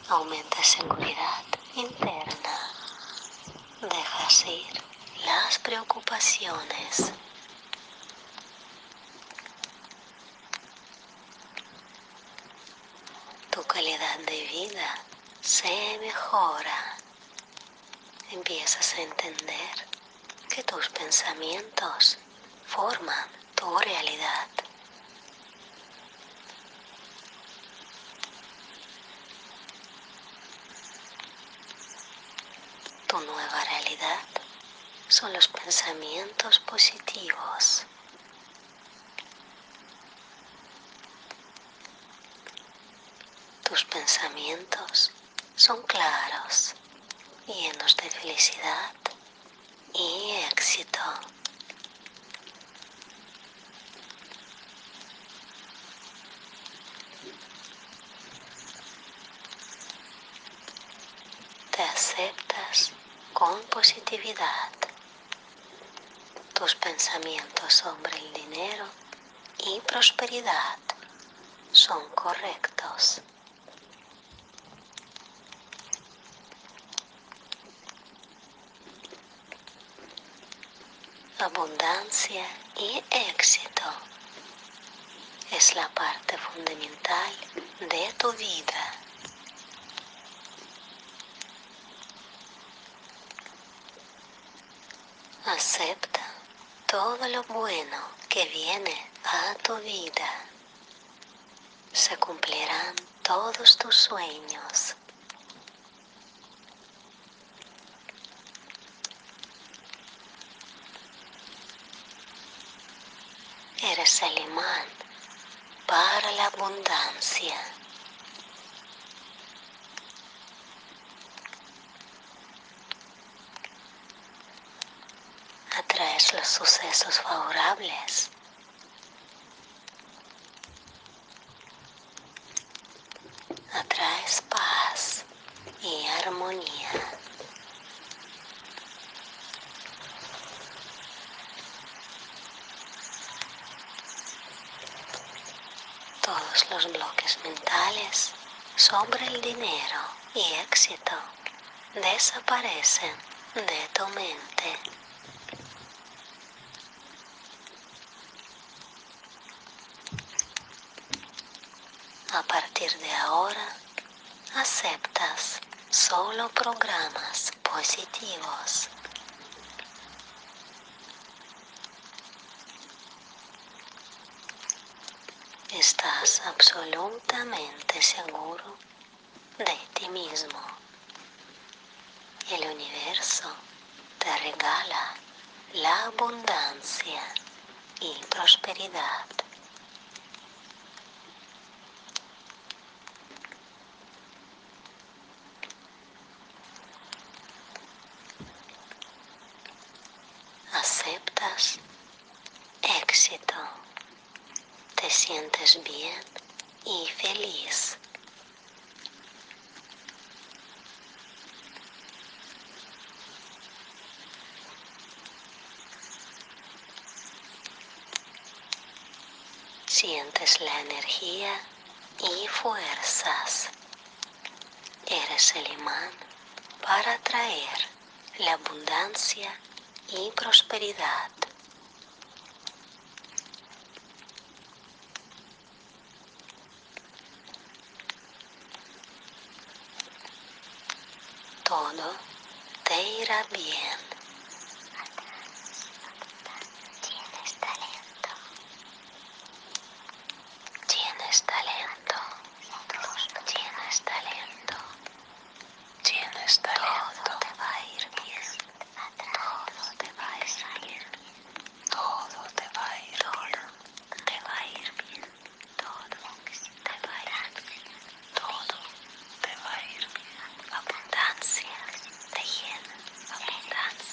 Aumenta seguridad interna. Dejas ir las preocupaciones. Tu calidad de vida se mejora. Empiezas a entender que tus pensamientos forman tu realidad. Tu nueva realidad son los pensamientos positivos. Tus pensamientos son claros, llenos de felicidad y éxito. Te aceptas con positividad. Tus pensamientos sobre el dinero y prosperidad son correctos. Abundancia y éxito es la parte fundamental de tu vida. Acepta todo lo bueno que viene a tu vida. Se cumplirán todos tus sueños. Eres el imán para la abundancia. Atraes los sucesos favorables. Atraes paz y armonía. Todos los bloques mentales sobre el dinero y éxito desaparecen de tu mente. A partir de ahora, aceptas solo programas positivos. Estás absolutamente seguro de ti mismo. El universo te regala la abundancia y prosperidad. Aceptas éxito. Te sientes bien y feliz. Sientes la energía y fuerzas. Eres el imán para atraer la abundancia y prosperidad. Todo te irá bien. Tienes talento. Tienes talento. Tienes talento. Tienes talento. Todo te va a ir bien. Todo te va a ir bien. Todo te va a ir bien. Te va a ir bien. Todo te va a ir bien. Todo te va a ir bien. Abundancia te llena. Abundancia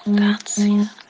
abundancia.